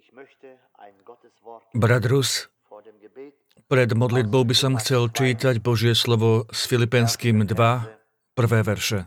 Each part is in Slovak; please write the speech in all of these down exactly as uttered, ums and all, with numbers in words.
Brat Rus, pred modlitbou by som chcel čítať Božie slovo s Filipenským dva, prvé verše.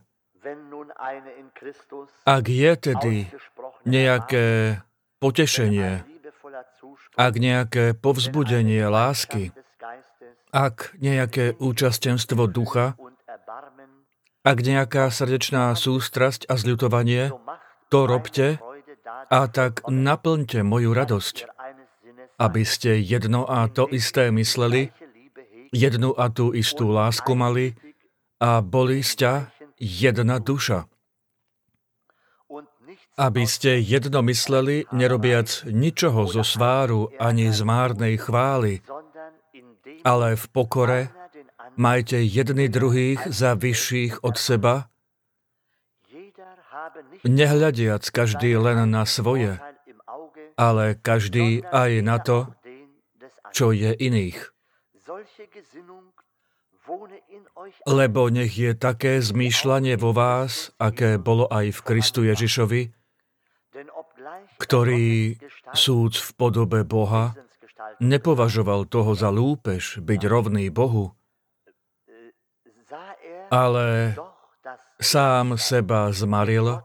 Ak je tedy nejaké potešenie, ak nejaké povzbudenie lásky, ak nejaké účastenstvo ducha, ak nejaká srdečná sústrasť a zľutovanie, to robte a tak naplňte moju radosť, aby ste jedno a to isté mysleli, jednu a tú istú lásku mali a boli ste jedna duša. Aby ste jedno mysleli, nerobiac ničoho zo sváru ani z márnej chvály, ale v pokore majte jedni druhých za vyšších od seba, nehľadiac každý len na svoje, ale každý aj na to, čo je iných. Lebo nech je také zmýšľanie vo vás, aké bolo aj v Kristu Ježišovi, ktorý, súc v podobe Boha, nepovažoval toho za lúpež byť rovný Bohu, ale sám seba zmaril,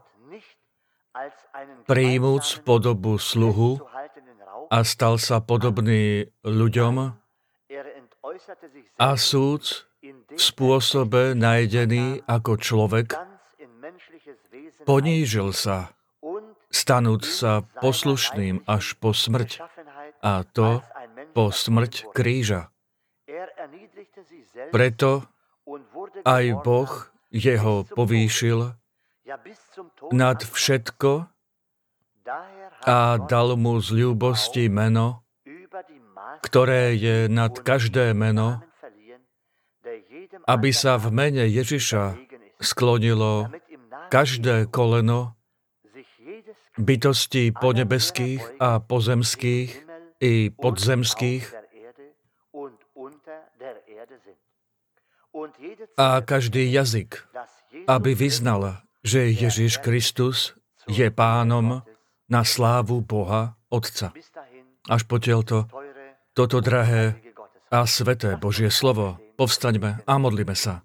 príjmuc podobu sluhu a stal sa podobný ľuďom a súc v spôsobe nájdený ako človek, ponížil sa, stanúc sa poslušným až po smrť, a to po smrť kríža. Preto aj Boh jeho povýšil nad všetko a dal mu z ľúbosti meno, ktoré je nad každé meno, aby sa v mene Ježiša sklonilo každé koleno bytostí podnebeských a pozemských i podzemských a každý jazyk, aby vyznal, že Ježiš Kristus je Pánom na slávu Boha Otca. Až potiaľto toto drahé a sveté Božie slovo, povstaňme a modlíme sa.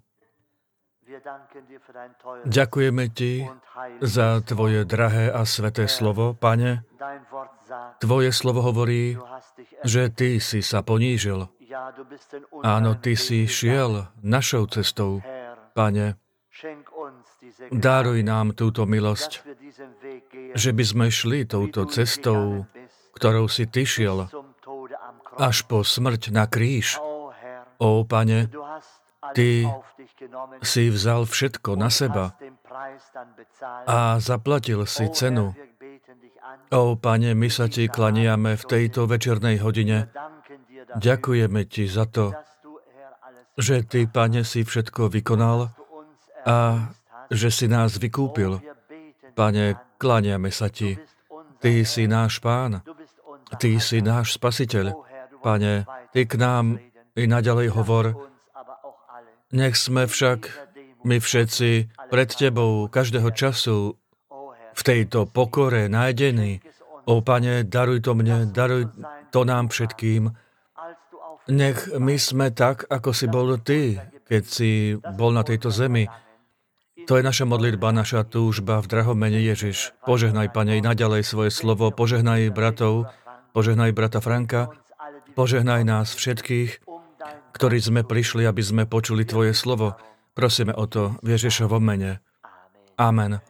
Ďakujeme Ti za Tvoje drahé a sveté slovo, Pane. Tvoje slovo hovorí, že Ty si sa ponížil. Áno, Ty si šiel našou cestou, Pane. Daruj nám túto milosť, že by sme šli touto cestou, ktorou si Ty šiel, až po smrť na kríž. Ó, Pane, Ty si vzal všetko na seba a zaplatil si cenu. Ó, Pane, my sa Ti klaniame v tejto večernej hodine. Ďakujeme Ti za to, že Ty, Pane, si všetko vykonal a že si nás vykúpil. Pane, klaniame sa Ti. Ty si náš Pán. Ty si náš Spasiteľ. Pane, Ty k nám i naďalej hovor. Nech sme však my všetci pred Tebou každého času v tejto pokore nájdení. Ó, Pane, daruj to mne, daruj to nám všetkým. Nech my sme tak, ako si bol Ty, keď si bol na tejto zemi. To je naša modlitba, naša túžba v drahom mene Ježiš. Požehnaj, Pane, i naďalej svoje slovo, požehnaj bratov, požehnaj brata Franka, požehnaj nás všetkých, ktorí sme prišli, aby sme počuli Tvoje slovo. Prosíme o to v Ježišovom mene. Amen.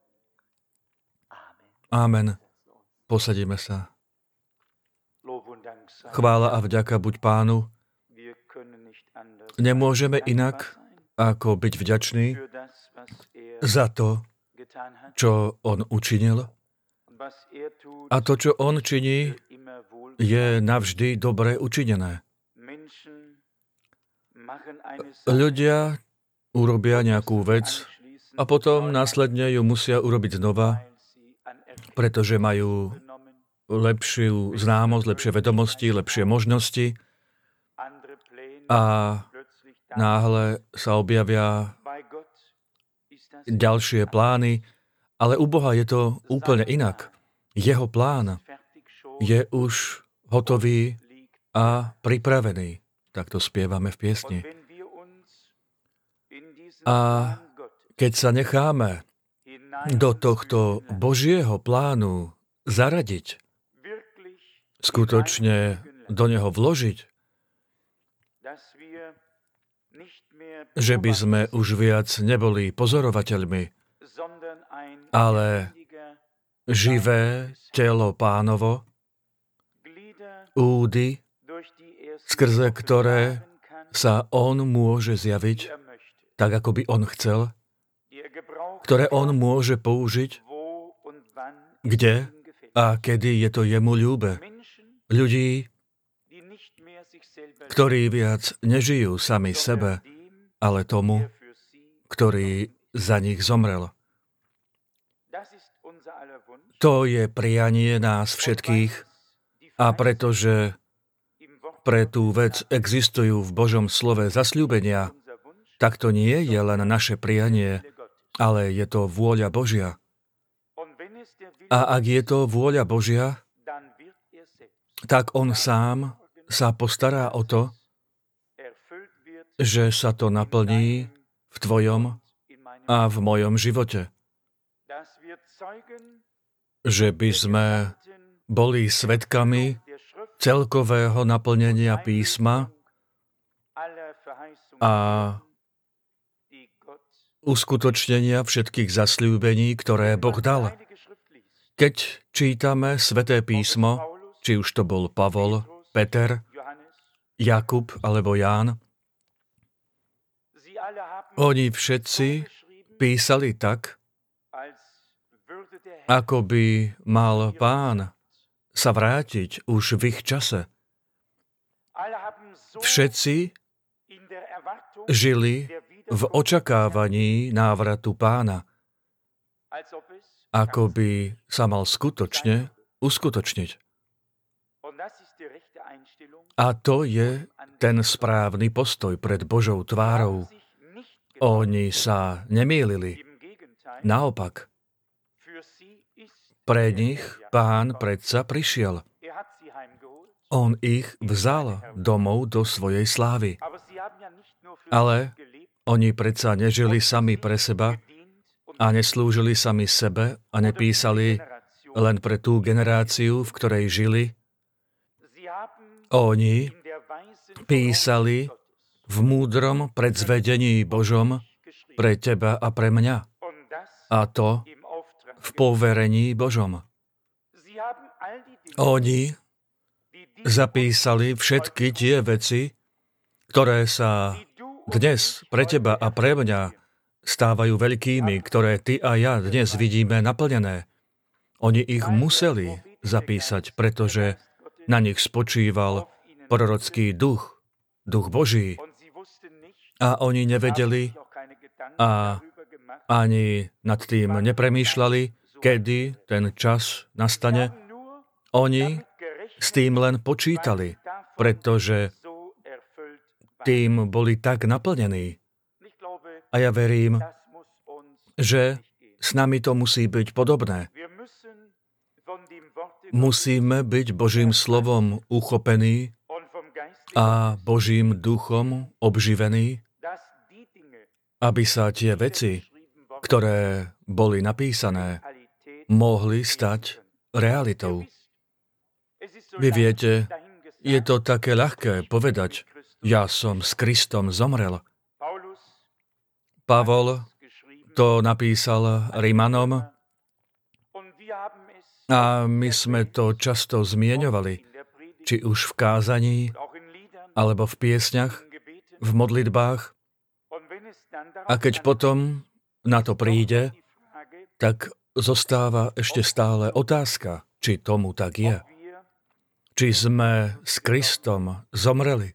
Amen. Posadíme sa. Chvála a vďaka buď Pánu. Nemôžeme inak, ako byť vďační za to, čo On učinil. A to, čo On činí, je navždy dobre učinené. Ľudia urobia nejakú vec a potom následne ju musia urobiť znova, pretože majú lepšiu známosť, lepšie vedomosti, lepšie možnosti a náhle sa objavia ďalšie plány, ale u Boha je to úplne inak. Jeho plán je už hotový a pripravený. Tak to spievame v piesni. A keď sa necháme do tohto Božieho plánu zaradiť, skutočne do neho vložiť, že by sme už viac neboli pozorovateľmi, ale živé telo Pánovo, údy, skrze ktoré sa on môže zjaviť, tak ako by on chcel, ktoré on môže použiť, kde a kedy je to jemu ľúbe. Ľudí, ktorí viac nežijú sami sebe, ale tomu, ktorý za nich zomrel. To je prianie nás všetkých a pretože pre tú vec existujú v Božom slove zasľúbenia, tak to nie je len naše prianie, ale je to vôľa Božia. A ak je to vôľa Božia, tak on sám sa postará o to, že sa to naplní v tvojom a v mojom živote. Že by sme boli svedkami celkového naplnenia písma a uskutočnenia všetkých zasľúbení, ktoré Boh dal. Keď čítame Sväté písmo, či už to bol Pavol, Peter, Jakub alebo Ján, oni všetci písali tak, ako by mal Pán sa vrátiť už v ich čase. Všetci žili v očakávaní návratu Pána, ako by sa mal skutočne uskutočniť. A to je ten správny postoj pred Božou tvárou. Oni sa nemýlili. Naopak, pre nich Pán predsa prišiel. On ich vzal domov do svojej slávy. Ale oni predsa nežili sami pre seba a neslúžili sami sebe a nepísali len pre tú generáciu, v ktorej žili. Oni písali v múdrom predzvedení Božom pre teba a pre mňa. A to v poverení Božom. Oni zapísali všetky tie veci, ktoré sa dnes pre teba a pre mňa stávajú veľkými, ktoré ty a ja dnes vidíme naplnené. Oni ich museli zapísať, pretože na nich spočíval prorocký duch, duch Boží. A oni nevedeli a ani nad tým nepremýšľali, kedy ten čas nastane. Oni s tým len počítali, pretože tým boli tak naplnení. A ja verím, že s nami to musí byť podobné. Musíme byť Božím slovom uchopení a Božím duchom obživení, aby sa tie veci, ktoré boli napísané, mohli stať realitou. Vy viete, je to také ľahké povedať, ja som s Kristom zomrel. Pavol to napísal Rimanom a my sme to často zmieňovali, či už v kázaní, alebo v piesňach, v modlitbách. A keď potom na to príde, tak zostáva ešte stále otázka, či tomu tak je. Či sme s Kristom zomreli.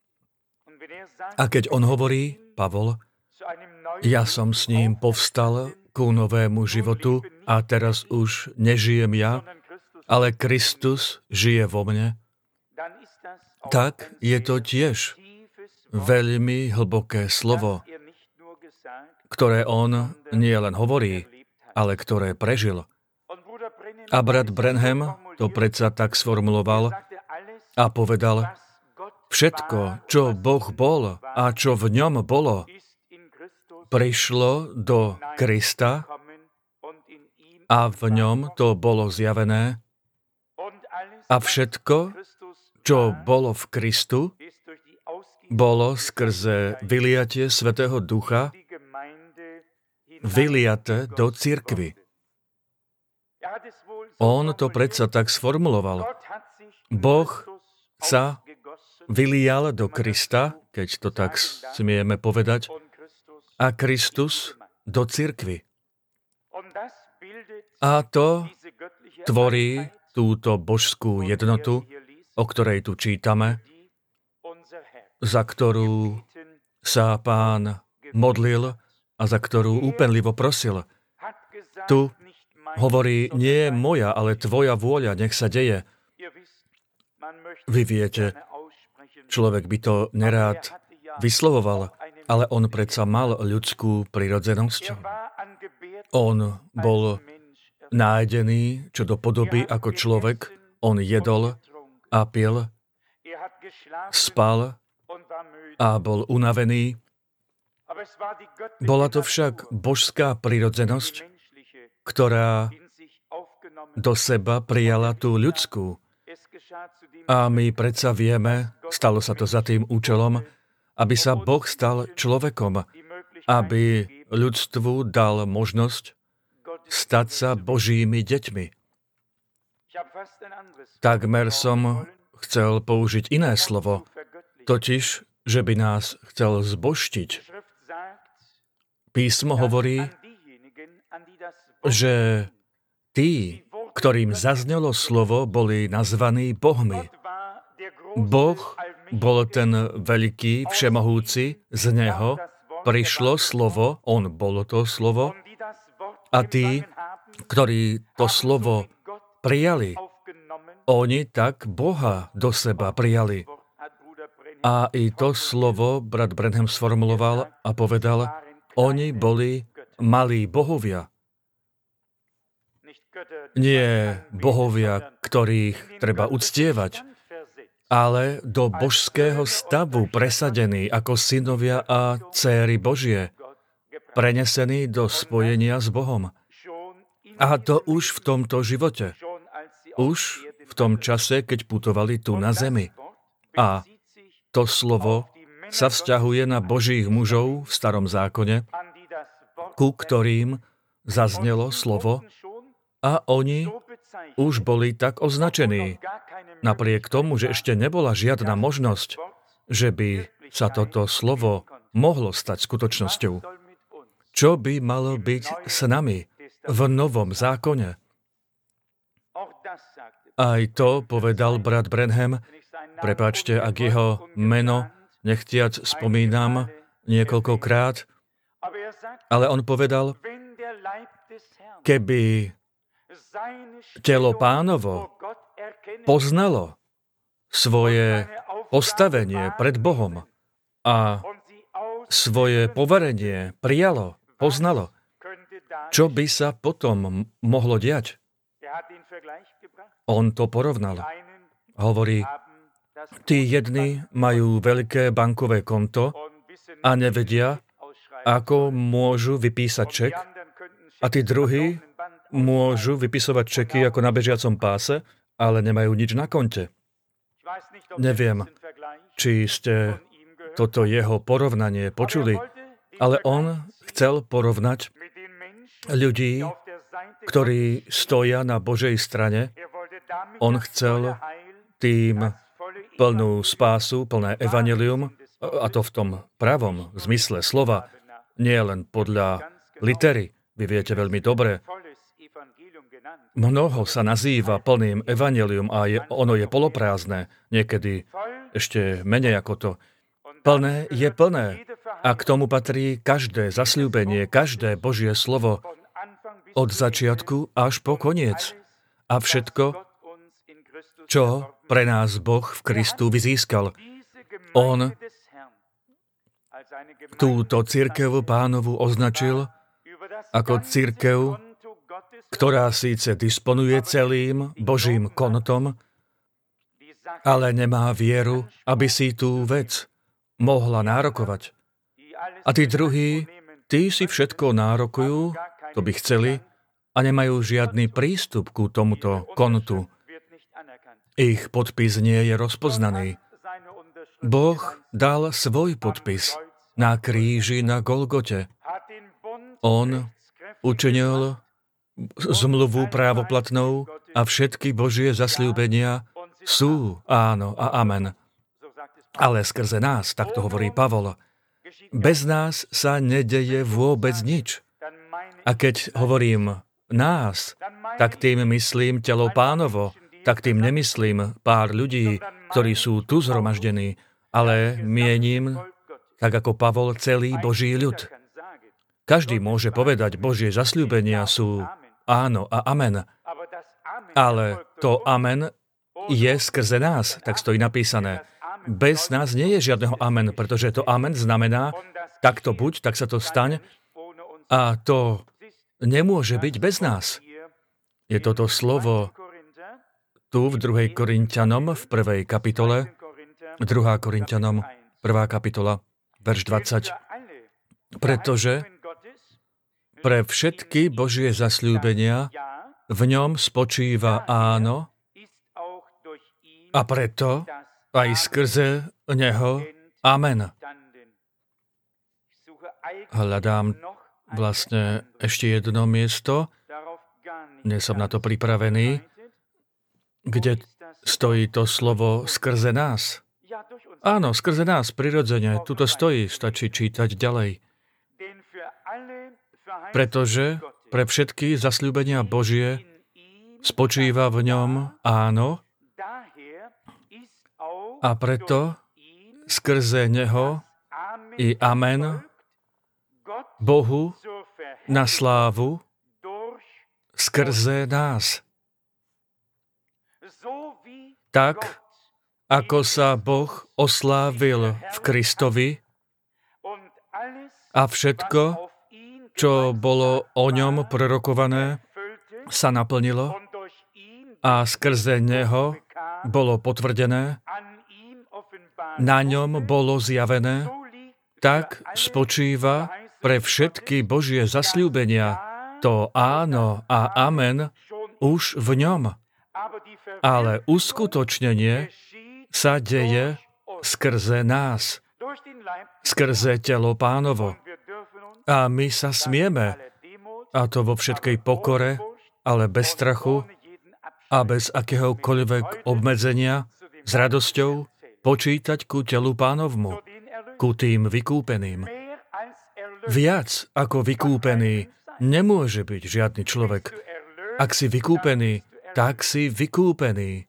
A keď on hovorí, Pavol, ja som s ním povstal ku novému životu a teraz už nežijem ja, ale Kristus žije vo mne, tak je to tiež veľmi hlboké slovo, ktoré on nie len hovorí, ale ktoré prežil. A brat Branham to predsa tak sformuloval a povedal, všetko, čo Boh bol a čo v ňom bolo, prišlo do Krista a v ňom to bolo zjavené a všetko, čo bolo v Kristu, bolo skrze vyliatie Svätého Ducha vyliate do cirkvi. On to predsa tak sformuloval. Boh sa vylial do Krista, keď to tak smieme povedať, a Kristus do cirkvi. A to tvorí túto božskú jednotu, o ktorej tu čítame, za ktorú sa Pán modlil a za ktorú úpenlivo prosil. Tu hovorí, nie je moja, ale tvoja vôľa, nech sa deje. Vy viete, človek by to nerád vyslovoval, ale on predsa mal ľudskú prirodzenosť. On bol nájdený čo do podoby ako človek, on jedol a pil, spal a bol unavený. Bola to však božská prirodzenosť, ktorá do seba prijala tú ľudskú. A my predsa vieme, stalo sa to za tým účelom, aby sa Boh stal človekom, aby ľudstvu dal možnosť stať sa Božími deťmi. Takmer som chcel použiť iné slovo, totiž, že by nás chcel zbožtiť. Písmo hovorí, že tí, ktorým zaznelo slovo, boli nazvaní bohmi. Boh bol ten veľký, všemohúci, z neho prišlo slovo, on bolo to slovo, a tí, ktorí to slovo prijali, oni tak Boha do seba prijali. A i to slovo brat Branham sformuloval a povedal, oni boli malí bohovia. Nie bohovia, ktorých treba uctievať, ale do božského stavu presadení ako synovia a dcéry Božie, prenesení do spojenia s Bohom. A to už v tomto živote. Už v tom čase, keď putovali tu na zemi. A to slovo sa vzťahuje na Božích mužov v Starom zákone, ku ktorým zaznelo slovo a oni už boli tak označení. Napriek tomu, že ešte nebola žiadna možnosť, že by sa toto slovo mohlo stať skutočnosťou. Čo by malo byť s nami v Novom zákone? Aj to povedal brat Branham. Prepáčte, ak jeho meno nechtiac spomínam niekoľkokrát, ale on povedal, keby telo Pánovo poznalo svoje postavenie pred Bohom a svoje poverenie prijalo, poznalo, čo by sa potom mohlo diať? On to porovnal. Hovorí, tí jedni majú veľké bankové konto a nevedia, ako môžu vypísať ček, a tí druhí môžu vypisovať čeky ako na bežiacom páse, ale nemajú nič na konte. Neviem, či ste toto jeho porovnanie počuli, ale on chcel porovnať ľudí, ktorí stoja na Božej strane. On chcel tým plnú spásu, plné evanjelium, a to v tom pravom zmysle slova, nie len podľa litery. Vy viete veľmi dobre, mnoho sa nazýva plným evanjelium a je, ono je poloprázdne, niekedy ešte menej ako to. Plné je plné a k tomu patrí každé zasľúbenie, každé Božie slovo od začiatku až po koniec. A všetko, čo pre nás Boh v Kristu vyzískal. On túto cirkev Pánovu označil ako cirkev ktorá síce disponuje celým Božím kontom, ale nemá vieru, aby si tú vec mohla nárokovať. A tí druhí, tí si všetko nárokujú, to by chceli, a nemajú žiadny prístup ku tomuto kontu. Ich podpis nie je rozpoznaný. Boh dal svoj podpis na kríži na Golgote. On učinil zmluvu právoplatnou a všetky Božie zasľúbenia sú áno a amen. Ale skrze nás, tak to hovorí Pavol, bez nás sa nedeje vôbec nič. A keď hovorím nás, tak tým myslím telo Pánovo, tak tým nemyslím pár ľudí, ktorí sú tu zhromaždení, ale mienim, tak ako Pavol, celý Boží ľud. Každý môže povedať, Božie zasľúbenia sú áno a amen, ale to amen je skrze nás, tak stojí napísané. Bez nás nie je žiadneho amen, pretože to amen znamená, tak to buď, tak sa to staň, a to nemôže byť bez nás. Je toto slovo tu v druhej Korinťanom v prvej kapitole, druhá Korinťanom, prvá kapitola, verš dvadsať. Pretože pre všetky Božie zasľúbenia v ňom spočíva áno a preto aj skrze neho amen. Hľadám vlastne ešte jedno miesto, nie som na to pripravený, kde stojí to slovo skrze nás. Áno, skrze nás, prirodzene, tuto stojí, stačí čítať ďalej. Pretože pre všetky zasľúbenia Božie spočíva v ňom áno a preto skrze neho i amen Bohu na slávu skrze nás. Tak, ako sa Boh oslávil v Kristovi a všetko, čo bolo o ňom prorokované, sa naplnilo a skrze neho bolo potvrdené, na ňom bolo zjavené, tak spočíva pre všetky Božie zasľúbenia to áno a amen už v ňom. Ale uskutočnenie sa deje skrze nás, skrze telo Pánovo. A my sa smieme, a to vo všetkej pokore, ale bez strachu a bez akéhokoľvek obmedzenia, s radosťou počítať ku telu Pánovmu, ku tým vykúpeným. Viac ako vykúpený nemôže byť žiadny človek. Ak si vykúpený, tak si vykúpený.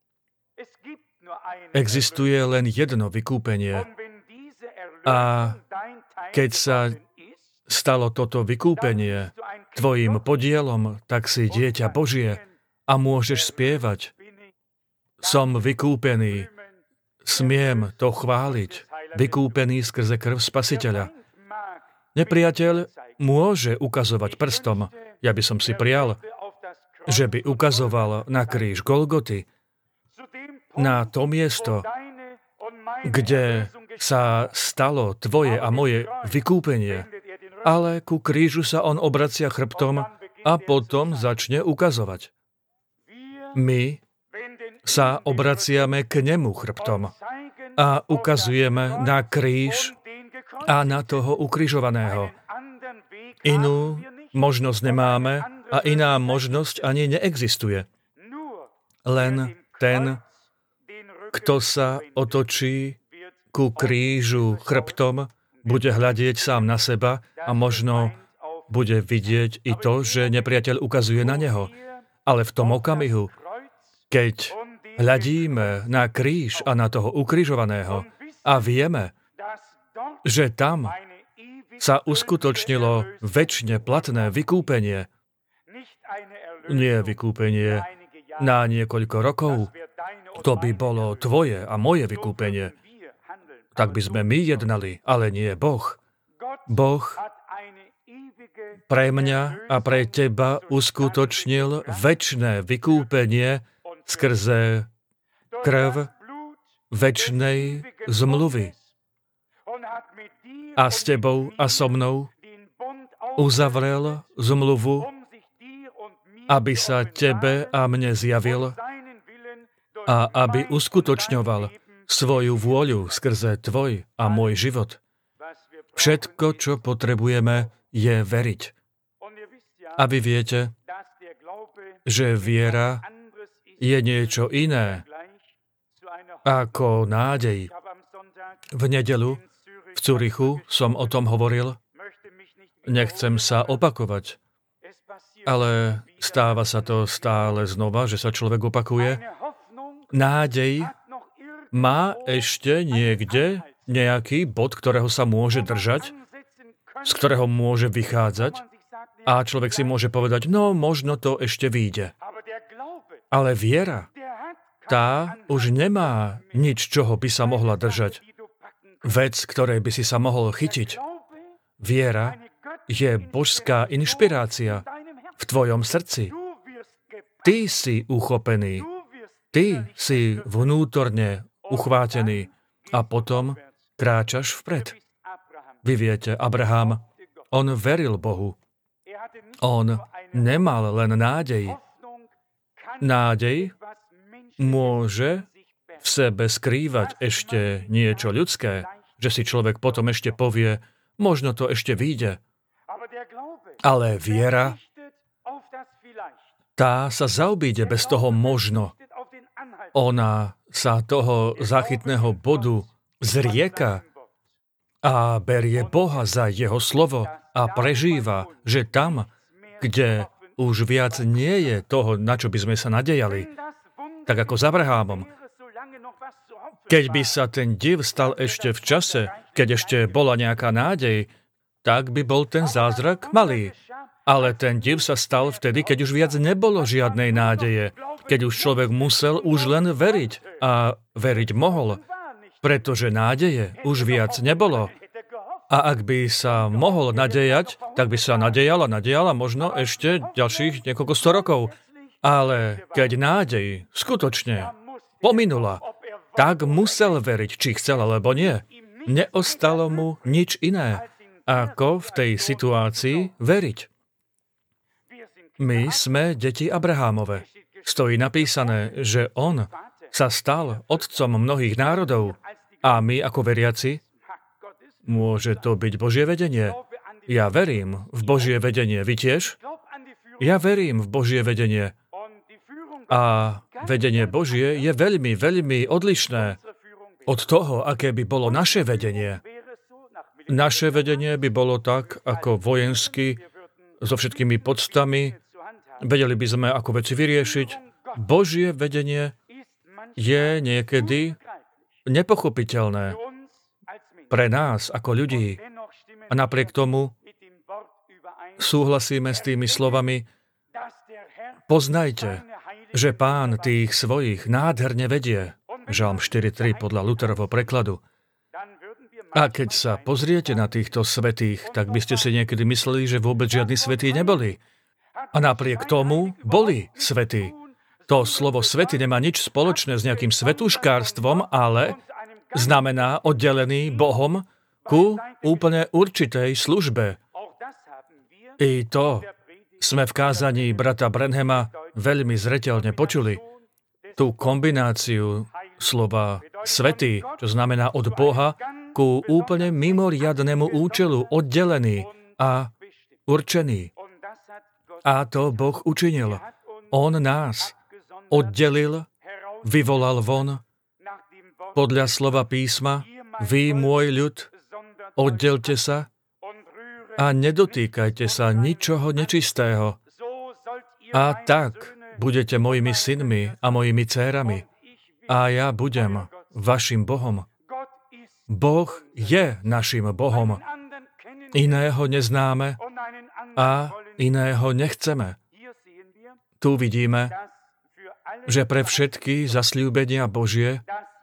Existuje len jedno vykúpenie. A keď sa stalo toto vykúpenie tvojim podielom, tak si dieťa Božie a môžeš spievať. Som vykúpený, smiem to chváliť, vykúpený skrze krv Spasiteľa. Nepriateľ môže ukazovať prstom, ja by som si prial, že by ukazoval na kríž Golgoty, na to miesto, kde sa stalo tvoje a moje vykúpenie, ale ku krížu sa on obracia chrbtom a potom začne ukazovať. My sa obraciame k nemu chrbtom a ukazujeme na kríž a na toho ukrižovaného. Inú možnosť nemáme a iná možnosť ani neexistuje. Len ten, kto sa otočí ku krížu chrbtom, bude hľadieť sám na seba a možno bude vidieť i to, že nepriateľ ukazuje na neho. Ale v tom okamihu, keď hľadíme na kríž a na toho ukrižovaného a vieme, že tam sa uskutočnilo večne platné vykúpenie, nie vykúpenie na niekoľko rokov, to by bolo tvoje a moje vykúpenie. Tak by sme my jednali, ale nie Boh. Boh pre mňa a pre teba uskutočnil večné vykúpenie skrze krv večnej zmluvy. A s tebou a so mnou uzavrel zmluvu, aby sa tebe a mne zjavil a aby uskutočňoval svoju vôľu skrze tvoj a môj život. Všetko, čo potrebujeme, je veriť. A vy viete, že viera je niečo iné ako nádej. V nedeľu v Zürichu som o tom hovoril. Nechcem sa opakovať, ale stáva sa to stále znova, že sa človek opakuje. Nádej má ešte niekde nejaký bod, ktorého sa môže držať, z ktorého môže vychádzať a človek si môže povedať, no možno to ešte vyjde. Ale viera, tá už nemá nič, čoho by sa mohla držať. Vec, ktorej by si sa mohol chytiť. Viera je božská inšpirácia v tvojom srdci. Ty si uchopený. Ty si vnútorne uchvátený a potom kráčaš vpred. Vy viete, Abraham, on veril Bohu. On nemal len nádej. Nádej môže v sebe skrývať ešte niečo ľudské, že si človek potom ešte povie, možno to ešte vyjde. Ale viera, tá sa zaobíde bez toho možno. Ona sa toho záchytného bodu zrieka a berie Boha za jeho slovo a prežíva, že tam, kde už viac nie je toho, na čo by sme sa nadejali, tak ako s Abrahámom. Keď by sa ten div stal ešte v čase, keď ešte bola nejaká nádej, tak by bol ten zázrak malý. Ale ten div sa stal vtedy, keď už viac nebolo žiadnej nádeje. Keď už človek musel už len veriť. A veriť mohol, pretože nádeje už viac nebolo. A ak by sa mohol nadejať, tak by sa nadejala, nadejala možno ešte ďalších niekoľko sto rokov. Ale keď nádej skutočne pominula, tak musel veriť, či chcel alebo nie. Neostalo mu nič iné, ako v tej situácii veriť. My sme deti Abrahámove. Stojí napísané, že on sa stal otcom mnohých národov a my ako veriaci, môže to byť Božie vedenie. Ja verím v Božie vedenie. Vy tiež? Ja verím v Božie vedenie. A vedenie Božie je veľmi, veľmi odlišné od toho, aké by bolo naše vedenie. Naše vedenie by bolo tak, ako vojensky, so všetkými podstami, vedeli by sme, ako veci vyriešiť. Božie vedenie je niekedy nepochopiteľné pre nás, ako ľudí. A napriek tomu súhlasíme s tými slovami, poznajte, že Pán tých svojich nádherne vedie. Žalm štyri tri podľa Lutherovho prekladu. A keď sa pozriete na týchto svätých, tak by ste si niekedy mysleli, že vôbec žiadni svätí neboli. A napriek tomu boli svätí. To slovo svätý nemá nič spoločné s nejakým svätúškárstvom, ale znamená oddelený Bohom ku úplne určitej službe. I to sme v kázaní brata Branhama veľmi zreteľne počuli. Tú kombináciu slova svätý, čo znamená od Boha, ku úplne mimoriadnemu účelu, oddelený a určený. A to Boh učinil. On nás oddelil, vyvolal von, podľa slova písma, vy, môj ľud, oddelte sa a nedotýkajte sa ničoho nečistého. A tak budete mojimi synmi a mojimi dcérami. A ja budem vašim Bohom. Boh je našim Bohom. Iného neznáme a iného nechceme. Tu vidíme, že pre všetky zasľúbenia Božie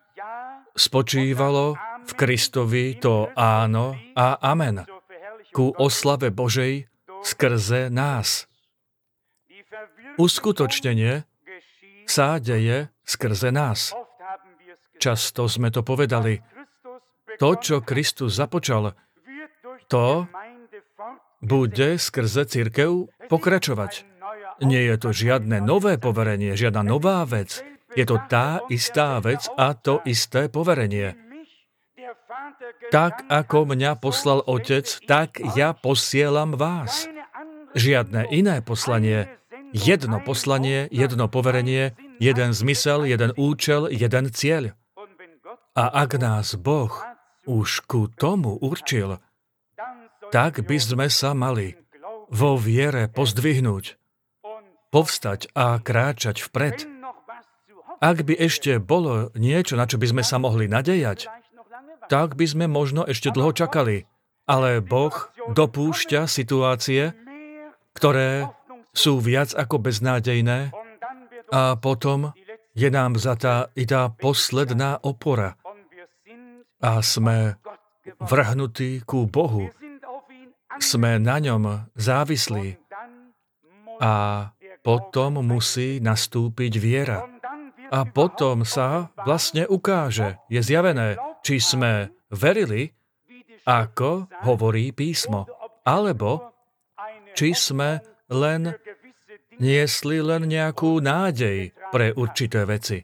spočívalo v Kristovi to áno a amen. Ku oslave Božej skrze nás. Uskutočnenie sa deje skrze nás. Často sme to povedali. To, čo Kristus započal, to bude skrze cirkev pokračovať. Nie je to žiadne nové poverenie, žiadna nová vec. Je to tá istá vec a to isté poverenie. Tak, ako mňa poslal Otec, tak ja posielam vás. Žiadne iné poslanie. Jedno poslanie, jedno poverenie, jeden zmysel, jeden účel, jeden cieľ. A ak nás Boh už ku tomu určil, tak by sme sa mali vo viere pozdvihnúť, povstať a kráčať vpred. Ak by ešte bolo niečo, na čo by sme sa mohli nadejať, tak by sme možno ešte dlho čakali. Ale Boh dopúšťa situácie, ktoré sú viac ako beznádejné a potom je nám vzatá i tá posledná opora. A sme vrhnutí ku Bohu. Sme na ňom závislí. A potom musí nastúpiť viera. A potom sa vlastne ukáže, je zjavené, či sme verili, ako hovorí písmo, alebo či sme len niesli len nejakú nádej pre určité veci.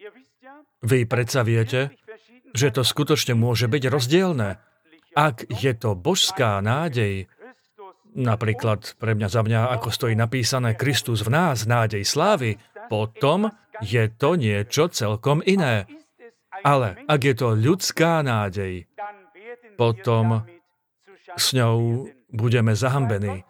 Vy predsa viete, že to skutočne môže byť rozdielne. Ak je to božská nádej, napríklad pre mňa za mňa, ako stojí napísané Kristus v nás, nádej slávy, potom je to niečo celkom iné. Ale ak je to ľudská nádej, potom s ňou budeme zahambení.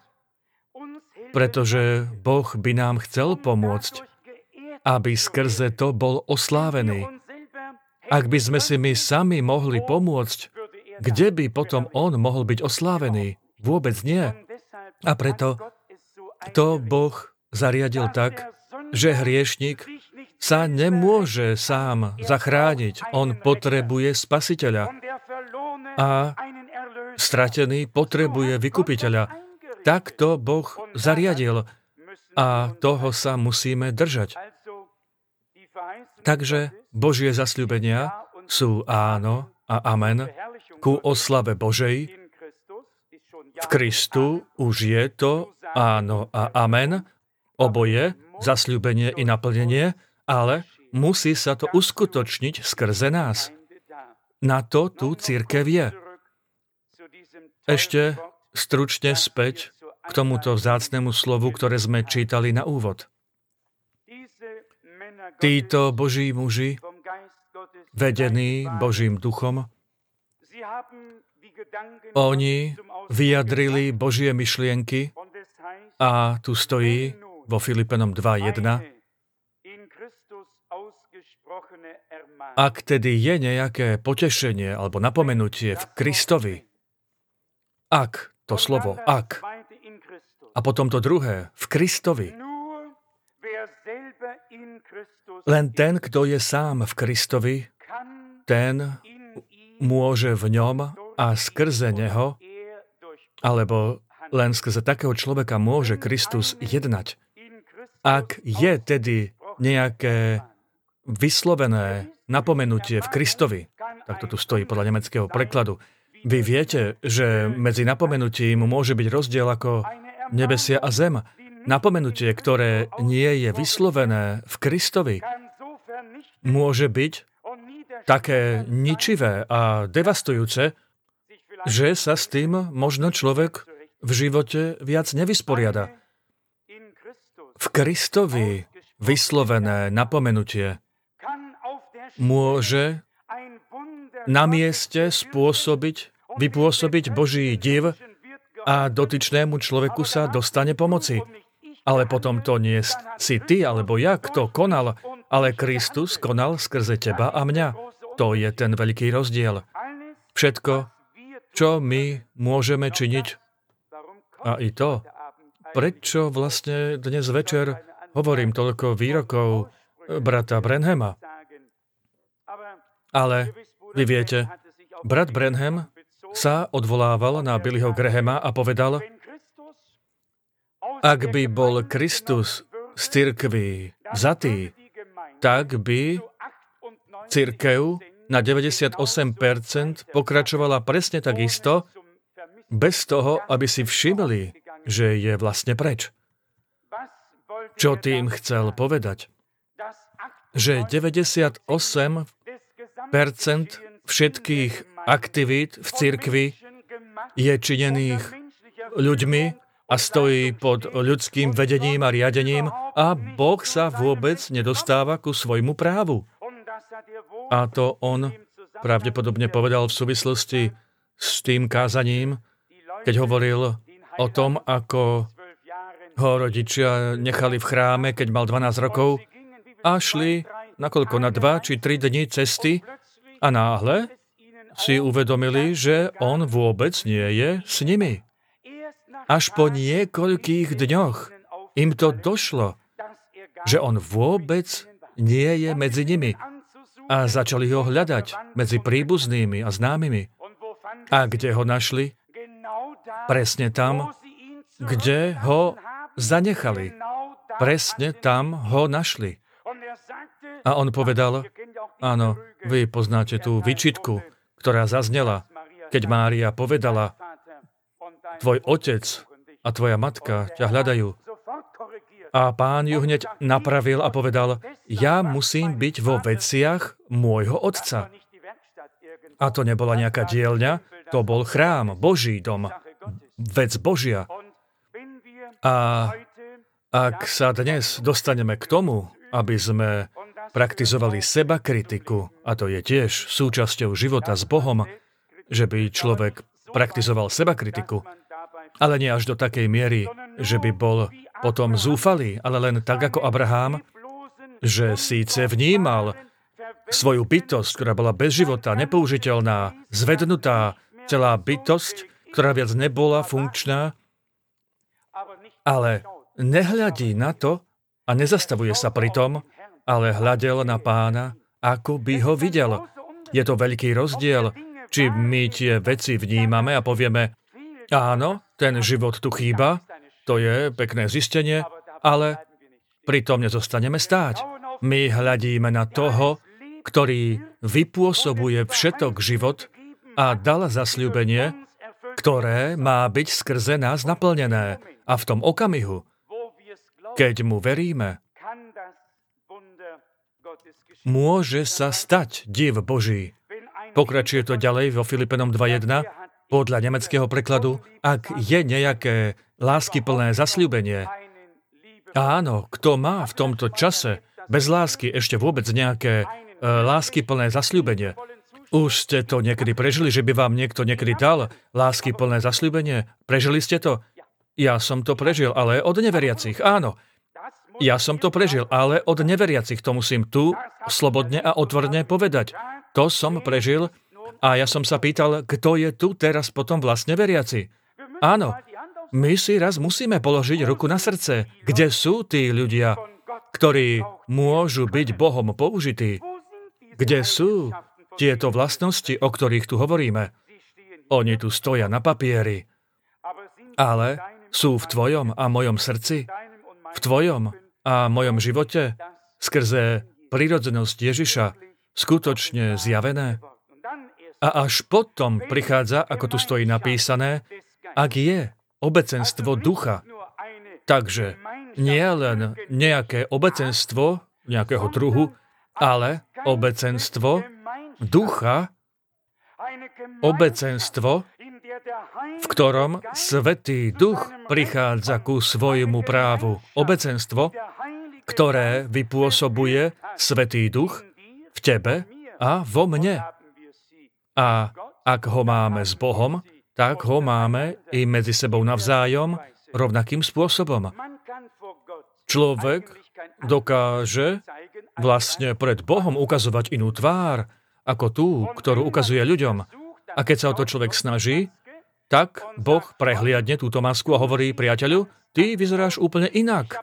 Pretože Boh by nám chcel pomôcť, aby skrze to bol oslávený. Ak by sme si my sami mohli pomôcť, kde by potom on mohol byť oslávený? Vôbec nie. A preto to Boh zariadil tak, že hriešnik sa nemôže sám zachrániť. On potrebuje spasiteľa. A stratený potrebuje vykupiteľa. Tak to Boh zariadil. A toho sa musíme držať. Takže Božie zasľúbenia sú áno a amen ku oslave Božej. V Kristu už je to áno a amen, oboje, zasľúbenie i naplnenie, ale musí sa to uskutočniť skrze nás. Na to tu cirkev je. Ešte stručne späť k tomuto vzácnemu slovu, ktoré sme čítali na úvod. Títo Boží muži, vedení Božím duchom, oni vyjadrili Božie myšlienky a tu stojí vo Filipenom dva jedna. Ak tedy je nejaké potešenie alebo napomenutie v Kristovi, ak, to slovo ak, a potom to druhé, v Kristovi, len ten, kto je sám v Kristovi, ten môže v ňom a skrze neho, alebo len skrze takého človeka môže Kristus jednať. Ak je tedy nejaké vyslovené napomenutie v Kristovi, tak to tu stojí podľa nemeckého prekladu, vy viete, že medzi napomenutím môže byť rozdiel ako nebesia a zem. Napomenutie, ktoré nie je vyslovené v Kristovi, môže byť také ničivé a devastujúce, že sa s tým možno človek v živote viac nevysporiada. V Kristovi vyslovené napomenutie môže na mieste spôsobiť, vypôsobiť Boží div a dotyčnému človeku sa dostane pomoci. Ale potom to nie si ty, alebo ja, kto konal, ale Kristus konal skrze teba a mňa. To je ten veľký rozdiel. Všetko, čo my môžeme činiť, a i to, prečo vlastne dnes večer hovorím toľko výrokov brata Branhama. Ale vy viete, brat Branham sa odvolával na Billyho Grahama a povedal, Ak by bol Kristus z cirkvi vzatý, tak by cirkev na deväťdesiatosem percent pokračovala presne tak isto, bez toho, aby si všimli, že je vlastne preč. Čo tým chcel povedať? Že deväťdesiatosem percent všetkých aktivít v cirkvi je činených ľuďmi a stojí pod ľudským vedením a riadením a Boh sa vôbec nedostáva ku svojmu právu. A to on pravdepodobne povedal v súvislosti s tým kázaním, keď hovoril o tom, ako ho rodičia nechali v chráme, keď mal dvanásť rokov a šli nakoľko na dva či tri dni cesty a náhle si uvedomili, že on vôbec nie je s nimi. Až po niekoľkých dňoch im to došlo, že on vôbec nie je medzi nimi. A začali ho hľadať medzi príbuznými a známymi. A kde ho našli? Presne tam, kde ho zanechali. Presne tam ho našli. A on povedal, áno, vy poznáte tú výčitku, ktorá zaznela, keď Mária povedala, tvoj otec a tvoja matka ťa hľadajú. A Pán ju hneď napravil a povedal, ja musím byť vo veciach môjho otca. A to nebola nejaká dielňa, to bol chrám, Boží dom, vec Božia. A ak sa dnes dostaneme k tomu, aby sme praktizovali sebakritiku, a to je tiež súčasťou života s Bohom, že by človek praktizoval sebakritiku, ale nie až do takej miery, že by bol potom zúfalý, ale len tak ako Abraham, že síce vnímal svoju bytosť, ktorá bola bez života, nepoužiteľná, zvednutá, celá bytosť, ktorá viac nebola funkčná, ale nehľadí na to a nezastavuje sa pri tom, ale hľadel na Pána, ako by ho videl. Je to veľký rozdiel, či my tie veci vnímame a povieme, áno, ten život tu chýba, to je pekné zistenie, ale pritom nezostaneme stáť. My hľadíme na toho, ktorý vypôsobuje všetok život a dal zasľúbenie, ktoré má byť skrze nás naplnené. A v tom okamihu, keď mu veríme, môže sa stať div Boží. Pokračuje to ďalej vo Filipenom dva jedna, podľa nemeckého prekladu, ak je nejaké láskyplné zasľúbenie. Áno, kto má v tomto čase bez lásky ešte vôbec nejaké e, láskyplné zasľúbenie? Už ste to niekedy prežili, že by vám niekto niekedy dal láskyplné zasľúbenie? Prežili ste to? Ja som to prežil, ale od neveriacich, áno. Ja som to prežil, ale od neveriacich. To musím tu slobodne a otvorene povedať. To som prežil a ja som sa pýtal, kto je tu teraz potom vlastne veriaci. Áno, my si raz musíme položiť ruku na srdce. Kde sú tí ľudia, ktorí môžu byť Bohom použití? Kde sú tieto vlastnosti, o ktorých tu hovoríme? Oni tu stoja na papieri, ale sú v tvojom a mojom srdci, v tvojom a mojom živote, skrze prirodzenosť Ježiša, skutočne zjavené. A až potom prichádza, ako tu stojí napísané, ak je obecenstvo ducha. Takže nie len nejaké obecenstvo nejakého druhu, ale obecenstvo ducha, obecenstvo, v ktorom Svätý Duch prichádza ku svojmu právu. Obecenstvo, ktoré vypôsobuje Svätý Duch v tebe a vo mne. A ak ho máme s Bohom, tak ho máme i medzi sebou navzájom rovnakým spôsobom. Človek dokáže vlastne pred Bohom ukazovať inú tvár, ako tú, ktorú ukazuje ľuďom. A keď sa o to človek snaží, tak Boh prehliadne túto masku a hovorí, priateľu, ty vyzeráš úplne inak.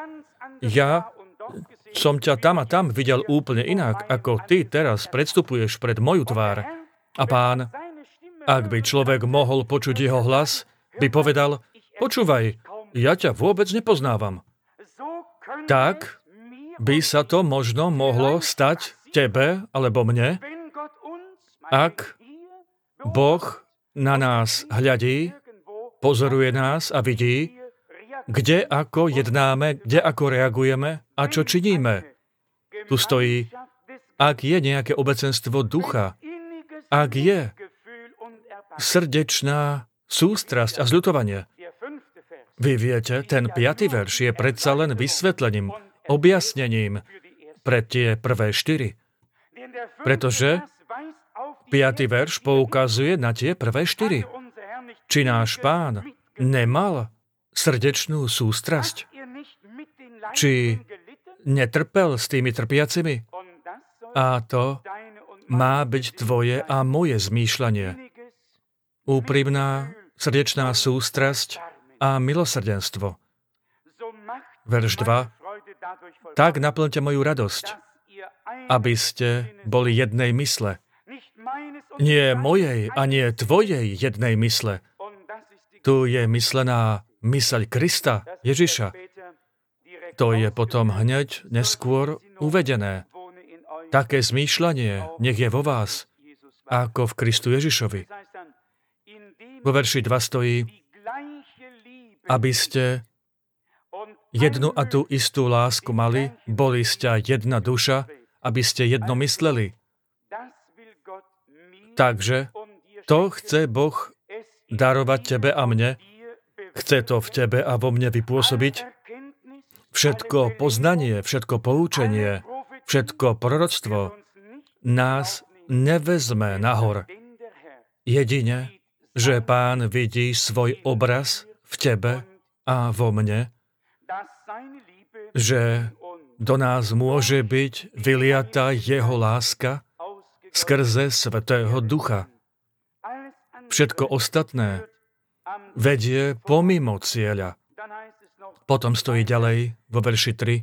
Ja som ťa tam a tam videl úplne inak, ako ty teraz predstupuješ pred moju tvár. A Pán, ak by človek mohol počuť jeho hlas, by povedal, počúvaj, ja ťa vôbec nepoznávam. Tak by sa to možno mohlo stať tebe alebo mne, ak Boh na nás hľadí, pozoruje nás a vidí, kde ako jednáme, kde ako reagujeme a čo činíme. Tu stojí, ak je nejaké obecenstvo ducha, ak je srdečná sústrasť a zľutovanie. Vy viete, ten piatý verš je predsa len vysvetlením, objasnením pre tie prvé štyri. Pretože piatý verš poukazuje na tie prvé štyri. Či náš Pán nemal srdečnú sústrasť? Či netrpel s tými trpiacimi? A to má byť tvoje a moje zmýšľanie. Úprimná, srdečná sústrasť a milosrdenstvo. Verš dva. Tak naplňte moju radosť, aby ste boli jednej mysle. Nie mojej a nie tvojej jednej mysle. Tu je myslená myseľ Krista, Ježiša. To je potom hneď neskôr uvedené. Také zmýšľanie nech je vo vás, ako v Kristu Ježišovi. Vo verši dva stojí, aby ste jednu a tú istú lásku mali, boli ste jedna duša, aby ste jedno mysleli. Takže to chce Boh darovať tebe a mne, chce to v tebe a vo mne vypôsobiť. Všetko poznanie, všetko poučenie, všetko proroctvo nás nevezme nahor. Jedine, že Pán vidí svoj obraz v tebe a vo mne, že do nás môže byť vyliatá jeho láska skrze Svätého Ducha. Všetko ostatné vedie pomimo cieľa. Potom stojí ďalej vo verši tri.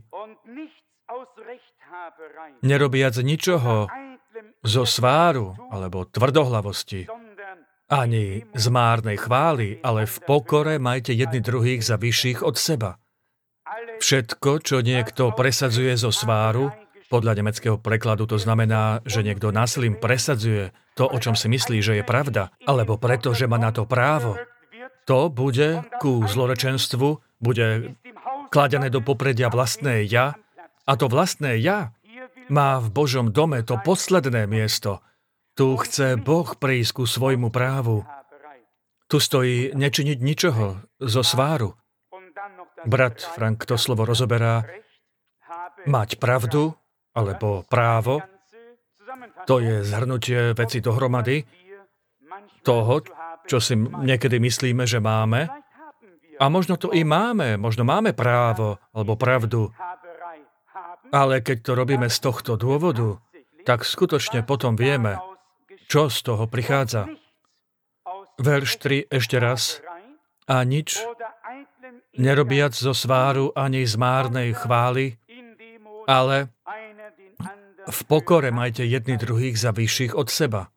Nerobiac ničoho zo sváru alebo tvrdohlavosti, ani z márnej chvály, ale v pokore majte jedni druhých za vyšších od seba. Všetko, čo niekto presadzuje zo sváru, podľa nemeckého prekladu to znamená, že niekto násilím presadzuje to, o čom si myslí, že je pravda, alebo preto, že má na to právo, to bude ku zlorečenstvu, bude kladené do popredia vlastné ja, a to vlastné ja má v Božom dome to posledné miesto. Tu chce Boh prísť ku svojmu právu. Tu stojí nečiniť ničoho zo sváru. Brat Frank to slovo rozoberá. Mať pravdu, alebo právo, to je zhrnutie veci dohromady, toho, čo si niekedy myslíme, že máme. A možno to i máme, možno máme právo, alebo pravdu. Ale keď to robíme z tohto dôvodu, tak skutočne potom vieme, čo z toho prichádza. Verš tri ešte raz. A nič nerobiac zo sváru ani z márnej chvály, ale v pokore majte jedni druhých za vyšších od seba.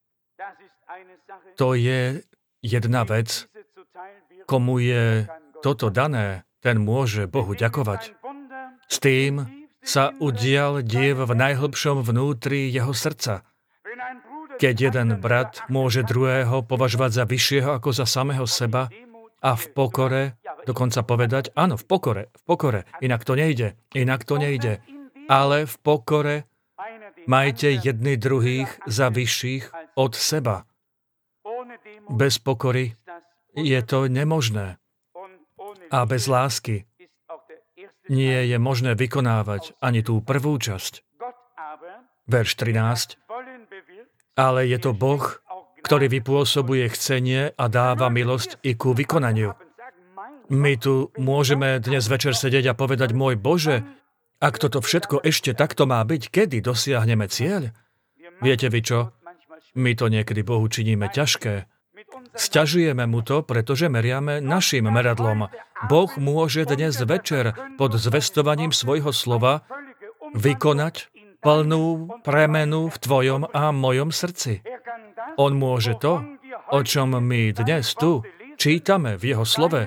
To je jedna vec. Komu je toto dané, ten môže Bohu ďakovať. S tým sa udial diev v najhlbšom vnútri jeho srdca. Keď jeden brat môže druhého považovať za vyššieho ako za samého seba a v pokore dokonca povedať, áno, v pokore, v pokore, inak to nejde, inak to nejde, ale v pokore majte jedni druhých za vyšších od seba. Bez pokory je to nemožné. A bez lásky nie je možné vykonávať ani tú prvú časť. Verš trinásť. Ale je to Boh, ktorý vypôsobuje chcenie a dáva milosť i ku vykonaniu. My tu môžeme dnes večer sedieť a povedať, môj Bože, ak toto všetko ešte takto má byť, kedy dosiahneme cieľ? Viete vy čo? My to niekedy Bohu činíme ťažké. Sťažujeme mu to, pretože meriame našim meradlom. Boh môže dnes večer pod zvestovaním svojho slova vykonať plnú premenu v tvojom a mojom srdci. On môže to, o čom my dnes tu čítame v jeho slove,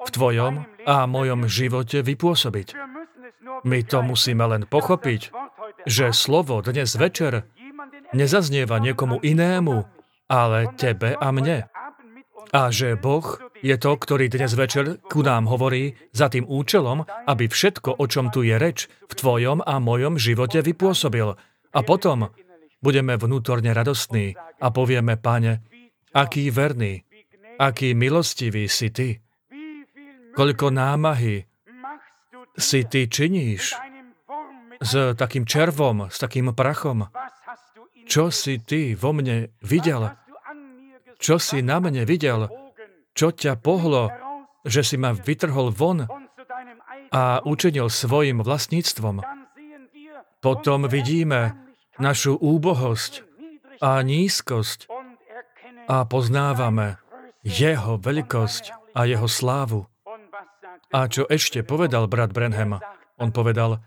v tvojom a mojom živote vypôsobiť. My to musíme len pochopiť, že slovo dnes večer nezaznieva niekomu inému, ale tebe a mne. A že Boh je to, ktorý dnes večer ku nám hovorí za tým účelom, aby všetko, o čom tu je reč, v tvojom a mojom živote vypôsobil. A potom budeme vnútorne radostní a povieme, Pane, aký verný, aký milostivý si Ty. Koľko námahy si Ty činíš s takým červom, s takým prachom. Čo si Ty vo mne videl? Čo si na mne videl? Čo ťa pohlo, že si ma vytrhol von a učinil svojim vlastníctvom? Potom vidíme našu úbohosť a nízkosť a poznávame jeho veľkosť a jeho slávu. A čo ešte povedal brat Branham? On povedal,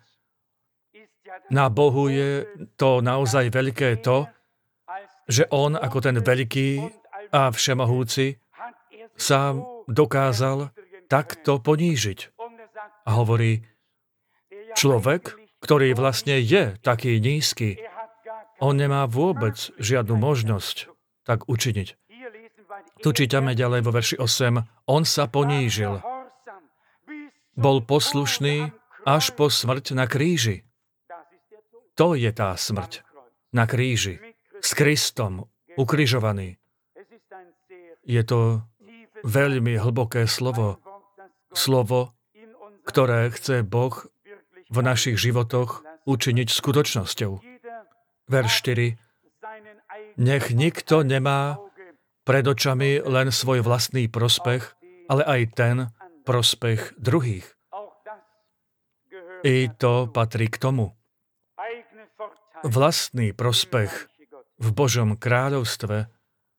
na Bohu je to naozaj veľké to, že on ako ten veľký a všemohúci sa dokázal takto ponížiť. A hovorí, človek, ktorý vlastne je taký nízky, on nemá vôbec žiadnu možnosť tak učiniť. Tu čítame ďalej vo verši osem. On sa ponížil. Bol poslušný až po smrť na kríži. To je tá smrť. Na kríži. S Kristom. Ukrižovaný. Je to veľmi hlboké slovo. Slovo, ktoré chce Boh v našich životoch učiniť skutočnosťou. Verš štyri. Nech nikto nemá pred očami len svoj vlastný prospech, ale aj ten prospech druhých. I to patrí k tomu. Vlastný prospech v Božom kráľovstve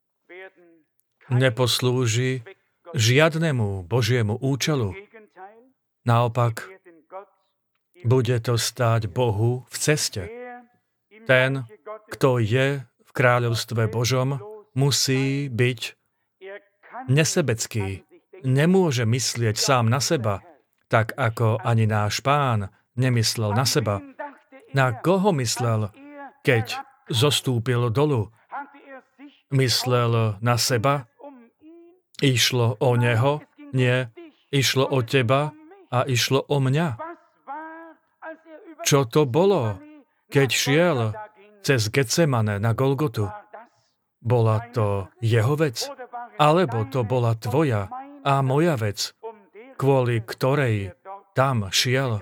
neposlúži žiadnemu Božiemu účelu. Naopak, bude to stáť Bohu v ceste. Ten, kto je v kráľovstve Božom, musí byť nesebecký. Nemôže myslieť sám na seba, tak ako ani náš Pán nemyslel na seba. Na koho myslel, keď zostúpil dolu? Myslel na seba? Išlo o neho? Nie. Išlo o teba a išlo o mňa. Čo to bolo, keď šiel cez Getsemane na Golgotu? Bola to jeho vec? Alebo to bola tvoja a moja vec, kvôli ktorej tam šiel?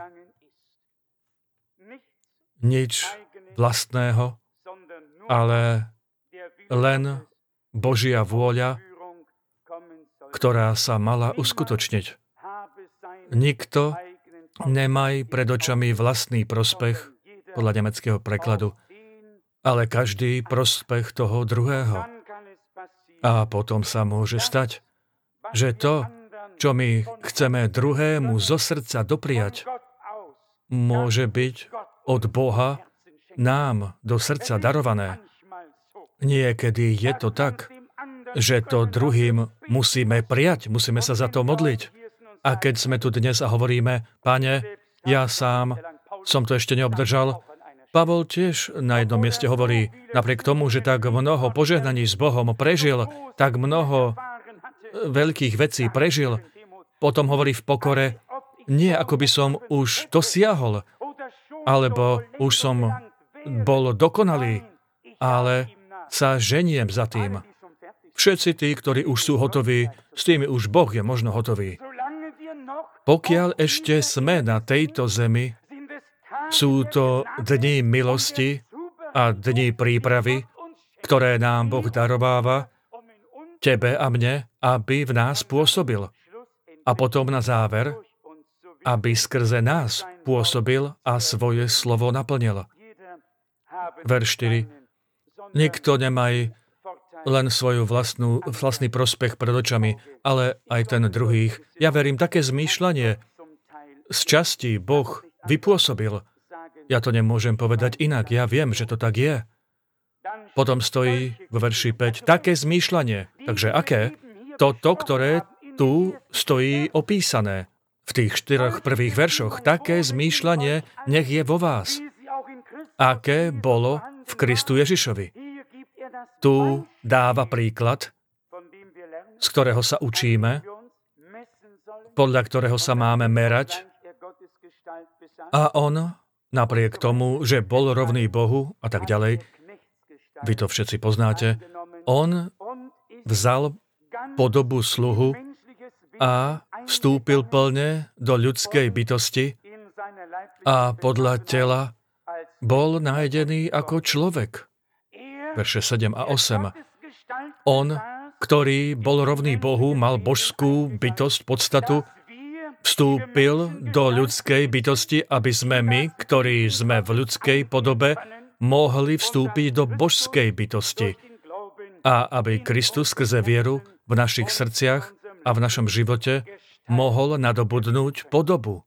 Nič vlastného, ale len Božia vôľa, ktorá sa mala uskutočniť. Nikto nemaj pred očami vlastný prospech, podľa nemeckého prekladu, ale každý prospech toho druhého. A potom sa môže stať, že to, čo my chceme druhému zo srdca dopriať, môže byť od Boha nám do srdca darované. Niekedy je to tak, že to druhým musíme prijať, musíme sa za to modliť. A keď sme tu dnes a hovoríme, Pane, ja sám som to ešte neobdržal, Pavol tiež na jednom mieste hovorí, napriek tomu, že tak mnoho požehnaní s Bohom prežil, tak mnoho veľkých vecí prežil, potom hovorí v pokore, nie ako by som už dosiahol, alebo už som bol dokonalý, ale sa ženiem za tým. Všetci tí, ktorí už sú hotoví, s tými už Boh je možno hotový. Pokiaľ ešte sme na tejto zemi, sú to dni milosti a dni prípravy, ktoré nám Boh darováva, tebe a mne, aby v nás pôsobil. A potom na záver, aby skrze nás pôsobil a svoje slovo naplnil. Verš štyri. Nikto nemaj len svoju vlastnú, vlastný prospech pred očami, ale aj ten druhých. Ja verím, také zmýšľanie z časti Boh vypôsobil. Ja to nemôžem povedať inak, ja viem, že to tak je. Potom stojí vo verši päť také zmýšľanie. Takže aké? Toto, ktoré Tu stojí opísané v tých štyroch prvých veršoch. Také zmýšľanie nech je vo vás, aké bolo v Kristu Ježišovi. Tu dáva príklad, z ktorého sa učíme, podľa ktorého sa máme merať, a on, napriek tomu, že bol rovný Bohu a tak ďalej, vy to všetci poznáte, on vzal podobu sluhu a vstúpil plne do ľudskej bytosti a podľa tela bol nájdený ako človek. Verše sedem a osem. On, ktorý bol rovný Bohu, mal božskú bytosť, podstatu, vstúpil do ľudskej bytosti, aby sme my, ktorí sme v ľudskej podobe, mohli vstúpiť do božskej bytosti a aby Kristus skrze vieru v našich srdciach a v našom živote mohol nadobudnúť podobu.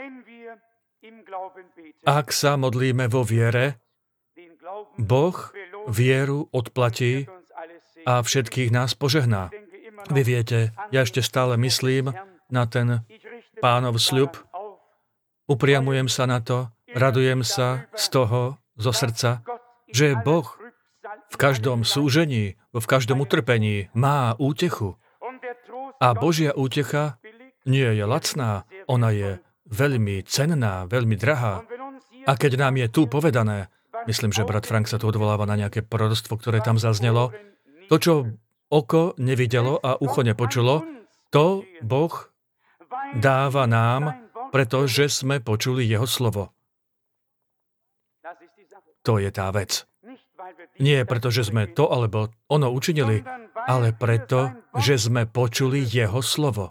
Ak sa modlíme vo viere, Boh vieru odplatí a všetkých nás požehná. Vy viete, ja ešte stále myslím na ten Pánov sľub, upriamujem sa na to, radujem sa z toho, zo srdca, že Boh v každom súžení, v každom utrpení má útechu. A Božia útecha nie je lacná, ona je veľmi cenná, veľmi drahá. A keď nám je tu povedané, myslím, že brat Frank sa tu odvoláva na nejaké proroctvo, ktoré tam zaznelo, to, čo oko nevidelo a ucho nepočulo, to Boh dáva nám, pretože sme počuli jeho slovo. To je tá vec. Nie preto, že sme to alebo ono učinili, ale preto, že sme počuli jeho slovo.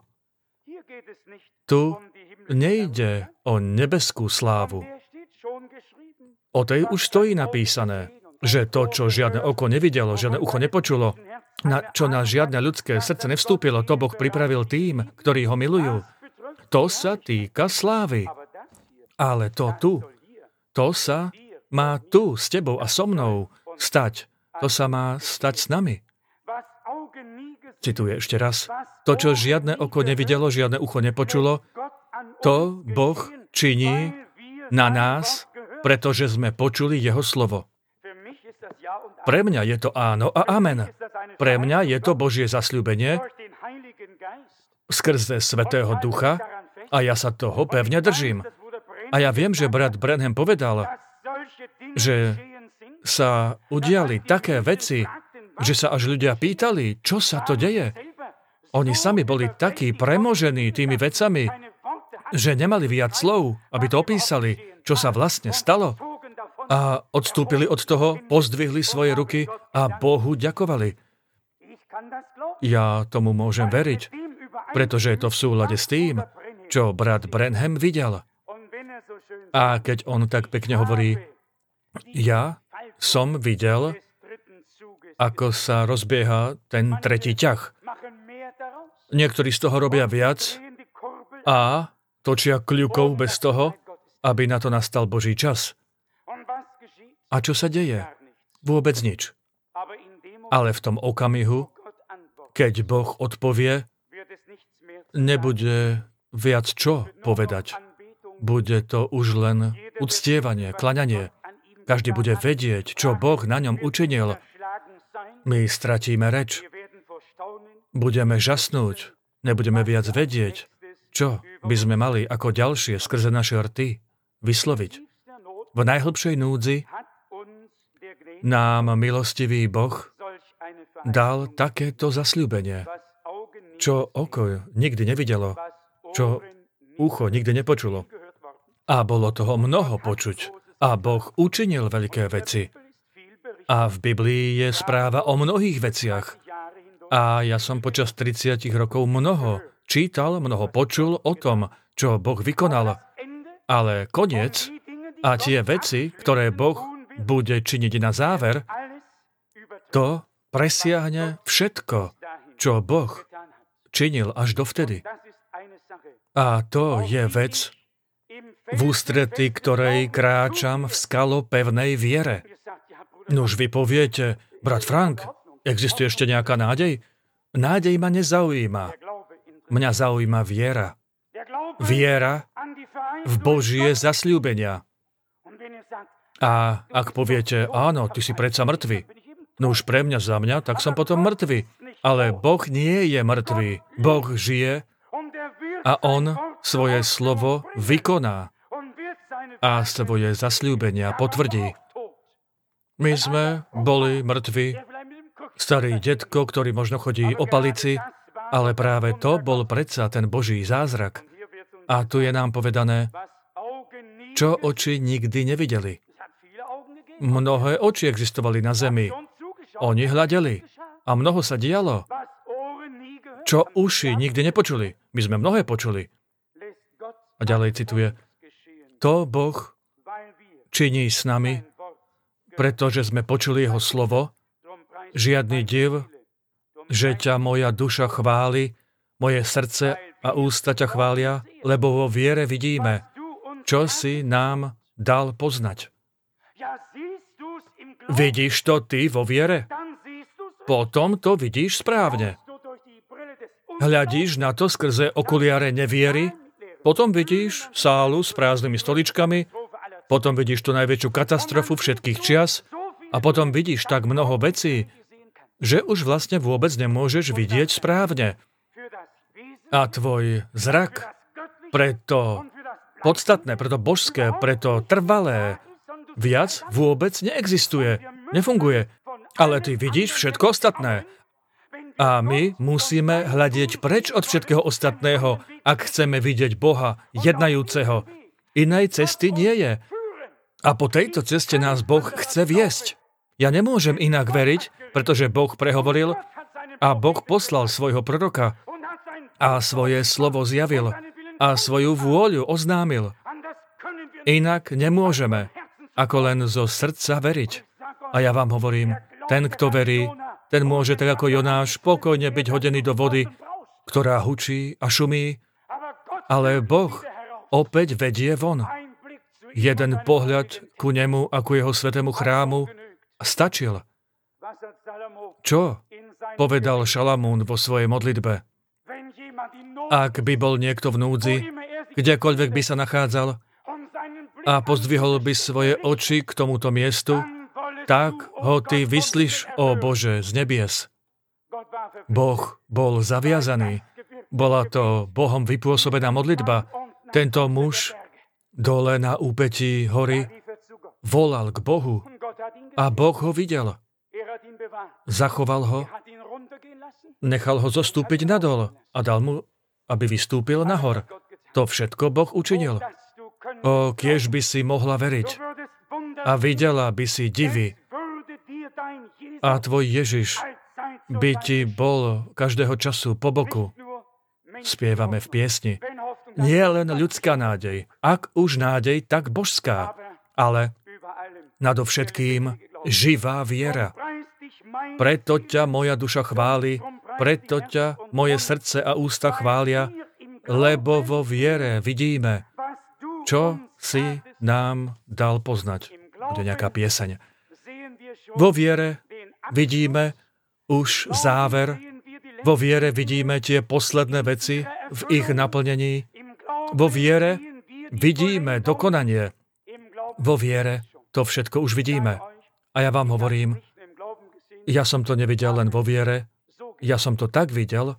Tu nejde o nebeskú slávu. O tej už stojí napísané, že to, čo žiadne oko nevidelo, žiadne ucho nepočulo, na čo na žiadne ľudské srdce nevstúpilo, to Boh pripravil tým, ktorí ho milujú. To sa týka slávy. Ale to tu, to sa má tu s tebou a so mnou stať. To sa má stať s nami. Cituje ešte raz. To, čo žiadne oko nevidelo, žiadne ucho nepočulo, to Boh činí na nás, pretože sme počuli jeho slovo. Pre mňa je to áno a amen. Pre mňa je to Božie zasľúbenie skrze Svätého Ducha a ja sa toho pevne držím. A ja viem, že brat Branham povedal, že sa udiali také veci, že sa až ľudia pýtali, čo sa to deje. Oni sami boli takí premožení tými vecami, že nemali viac slov, aby to opísali, čo sa vlastne stalo. A odstúpili od toho, pozdvihli svoje ruky a Bohu ďakovali. Ja tomu môžem veriť, pretože je to v súlade s tým, čo brat Branham videl. A keď on tak pekne hovorí, ja som videl, ako sa rozbieha ten tretí ťah. Niektorí z toho robia viac a točia kľukov bez toho, aby na to nastal Boží čas. A čo sa deje? Vôbec nič. Ale v tom okamihu, keď Boh odpovie, nebude viac čo povedať. Bude to už len uctievanie, klaňanie. Každý bude vedieť, čo Boh na ňom učinil. My stratíme reč. Budeme žasnúť. Nebudeme viac vedieť, čo by sme mali ako ďalšie skrze naše rty vysloviť. V najhlbšej núdzi nám milostivý Boh dal takéto zasľúbenie, čo oko nikdy nevidelo, čo ucho nikdy nepočulo. A bolo toho mnoho počuť. A Boh učinil veľké veci. A v Biblii je správa o mnohých veciach. A ja som počas tridsať rokov mnoho čítal, mnoho počul o tom, čo Boh vykonal. Ale koniec a tie veci, ktoré Boh bude činiť na záver, to presiahne všetko, čo Boh činil až dovtedy. A to je vec, v ústrety ktorej kráčam v skalo pevnej viere. Nuž vy poviete, brat Frank, existuje ešte nejaká nádej? Nádej ma nezaujíma. Mňa zaujíma viera. Viera v Božie zasľúbenia. A ak poviete, áno, ty si predsa mŕtvy, no už pre mňa za mňa, tak som potom mŕtvy. Ale Boh nie je mŕtvý. Boh žije a On svoje slovo vykoná a svoje zasľúbenia potvrdí. My sme boli mŕtvi, starý detko, ktorý možno chodí o palici, ale práve to bol predsa ten Boží zázrak. A tu je nám povedané, čo oči nikdy nevideli. Mnohé oči existovali na zemi. Oni hľadeli a mnoho sa dialo. Čo uši nikdy nepočuli. My sme mnohé počuli. A ďalej cituje, to Boh činí s nami, pretože sme počuli Jeho slovo, žiadny div, že ťa moja duša chváli, moje srdce a ústa ťa chvália, lebo vo viere vidíme, čo si nám dal poznať. Vidíš to ty vo viere? Potom to vidíš správne. Hľadíš na to skrze okuliare neviery, potom vidíš sálu s prázdnymi stoličkami, potom vidíš tú najväčšiu katastrofu všetkých čias a potom vidíš tak mnoho vecí, že už vlastne vôbec nemôžeš vidieť správne. A tvoj zrak pre to podstatné, pre to božské, pre to trvalé viac vôbec neexistuje, nefunguje. Ale ty vidíš všetko ostatné. A my musíme hľadieť preč od všetkého ostatného, ak chceme vidieť Boha jednajúceho. Inej cesty nie je. A po tejto ceste nás Boh chce viesť. Ja nemôžem inak veriť, pretože Boh prehovoril a Boh poslal svojho proroka a svoje slovo zjavil a svoju vôľu oznámil. Inak nemôžeme, ako len zo srdca veriť. A ja vám hovorím, ten, kto verí, ten môže tak ako Jonáš pokojne byť hodený do vody, ktorá hučí a šumí, ale Boh opäť vedie von. Jeden pohľad ku nemu a ku jeho svätému chrámu stačil. Čo povedal Šalamún vo svojej modlitbe? Ak by bol niekto v núdzi, kdekoľvek by sa nachádzal, a pozdvihol by svoje oči k tomuto miestu, tak ho ty vyslíš, ó Bože, z nebies. Boh bol zaviazaný. Bola to Bohom vypôsobená modlitba. Tento muž dole na úpetí hory volal k Bohu a Boh ho videl. Zachoval ho, nechal ho zostúpiť nadol a dal mu, aby vystúpil nahor. To všetko Boh učinil. O, kiež by si mohla veriť a videla by si divy a tvoj Ježiš by ti bol každého času po boku. Spievame v piesni. Nie len ľudská nádej, ak už nádej, tak božská, ale nadovšetkým živá viera. Preto ťa moja duša chváli, preto ťa moje srdce a ústa chvália, lebo vo viere vidíme, čo si nám dal poznať. Bude nejaká pieseň. Vo viere vidíme už záver, vo viere vidíme tie posledné veci v ich naplnení, vo viere vidíme dokonanie, vo viere to všetko už vidíme. A ja vám hovorím, ja som to nevidel len vo viere, ja som to tak videl,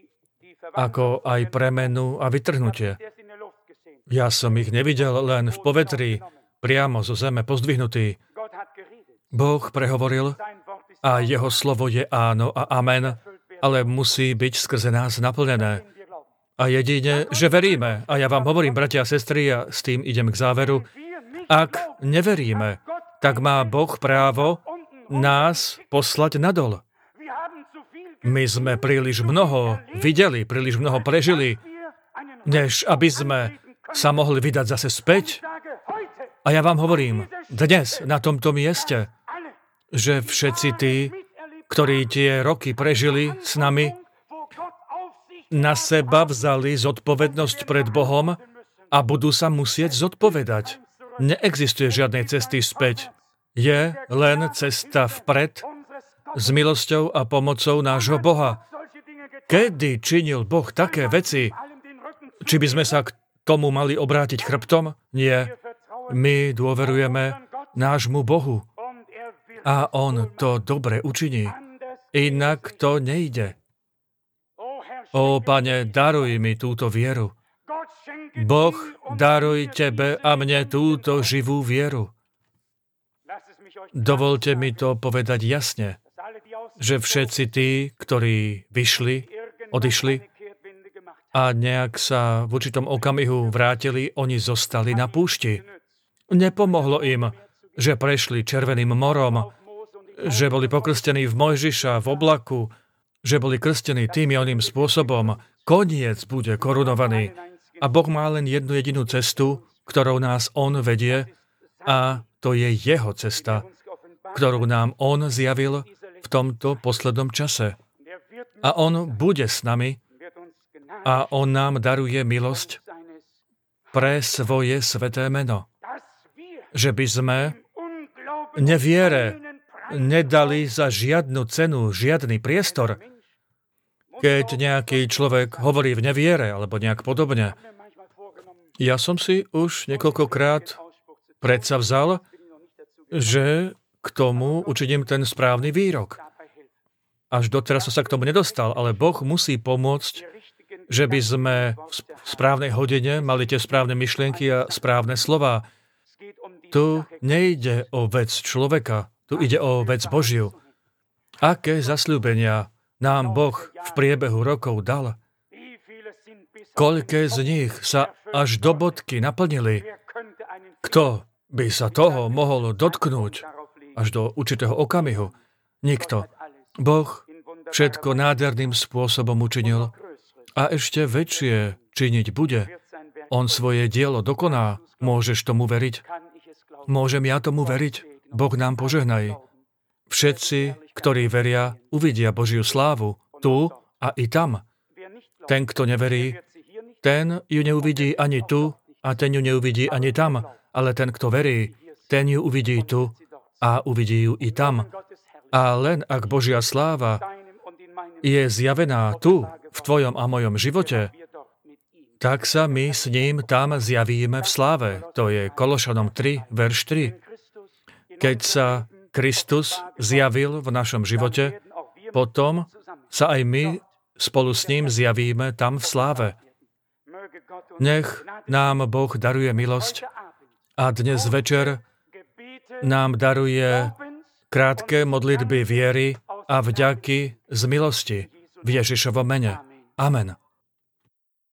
ako aj premenu a vytrhnutie. Ja som ich nevidel len v povetrí, priamo zo zeme pozdvihnutý. Boh prehovoril a jeho slovo je áno a amen, ale musí byť skrze nás naplnené. A jedine, že veríme. A ja vám hovorím, bratia a sestry, a s tým idem k záveru, ak neveríme, tak má Boh právo nás poslať nadol. My sme príliš mnoho videli, príliš mnoho prežili, než aby sme sa mohli vydať zase späť. A ja vám hovorím, dnes, na tomto mieste, že všetci tí, ktorí tie roky prežili s nami, na seba vzali zodpovednosť pred Bohom a budú sa musieť zodpovedať. Neexistuje žiadnej cesty späť. Je len cesta vpred s milosťou a pomocou nášho Boha. Kedy činil Boh také veci? Či by sme sa k tomu mali obrátiť chrbtom? Nie. My dôverujeme nášmu Bohu. A On to dobre učiní. Inak to nejde. Ó, Pane, daruj mi túto vieru. Boh, daruj Tebe a mne túto živú vieru. Dovolte mi to povedať jasne, že všetci tí, ktorí vyšli, odišli a nejak sa v určitom okamihu vrátili, oni zostali na púšti. Nepomohlo im, že prešli Červeným morom, že boli pokrstení v Mojžiša, v oblaku, že boli krstení tým i oným spôsobom. Koniec bude korunovaný. A Boh má len jednu jedinú cestu, ktorou nás On vedie, a to je Jeho cesta, ktorú nám On zjavil v tomto poslednom čase. A On bude s nami a On nám daruje milosť pre svoje sveté meno. Že by sme neviere nedali za žiadnu cenu, žiadny priestor. Keď nejaký človek hovorí v neviere, alebo nejak podobne. Ja som si už niekoľkokrát predsavzal, že k tomu učiním ten správny výrok. Až doteraz som sa k tomu nedostal, ale Boh musí pomôcť, že by sme v správnej hodine mali tie správne myšlienky a správne slová. Tu nejde o vec človeka, tu ide o vec Božiu. Aké zasľúbenia nám Boh v priebehu rokov dal? Koľké z nich sa až do bodky naplnili? Kto by sa toho mohol dotknúť až do určitého okamihu? Nikto. Boh všetko nádherným spôsobom učinil a ešte väčšie činiť bude. On svoje dielo dokoná. Môžeš tomu veriť? Môžem ja tomu veriť? Boh nám požehnaj. Všetci, ktorí veria, uvidia Božiu slávu tu a i tam. Ten, kto neverí, ten ju neuvidí ani tu a ten ju neuvidí ani tam. Ale ten, kto verí, ten ju uvidí tu a uvidí ju i tam. A len ak Božia sláva je zjavená tu, v tvojom a mojom živote, tak sa my s ním tam zjavíme v sláve. To je Kološanom tri, verš tri. Keď sa Kristus zjavil v našom živote, potom sa aj my spolu s ním zjavíme tam v sláve. Nech nám Boh daruje milosť a dnes večer nám daruje krátke modlitby viery a vďaky z milosti v Ježišovom mene. Amen.